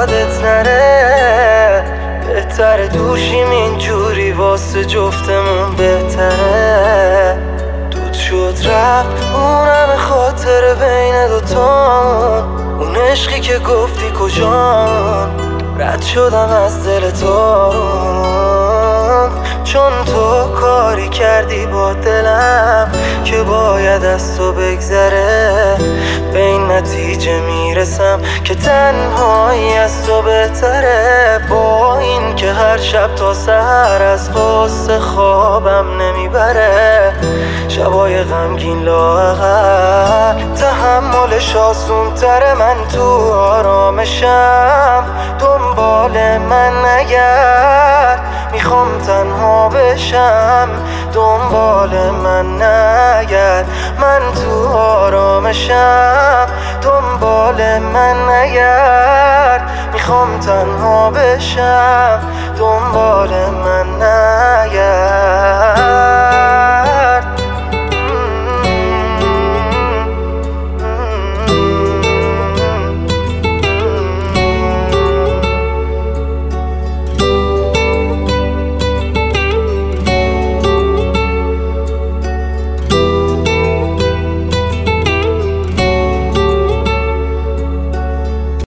یادت نره. بهتره دوشیم اینجوری واسه جفتمون بهتره. دود شد رفت اون همه خاطر بین دوتامون، اون عشقی که گفتی کجان. رد شدم از دل تو چون تو کاری کردی با دلم که باید از تو بگذره. به این نتیجه میرسم که تنهایی از تو بهتره. با این که هر شب تا سحر از قصه خوابم نمیبره. شبای غمگین لااقل تحملش آسون تره. من تو آرامشم دنبال من نگرد، میخوام تنها بشم دنبال من نگرد. من تو آرامشم دنبال من نگرد، میخوام تنها بشم دنبال من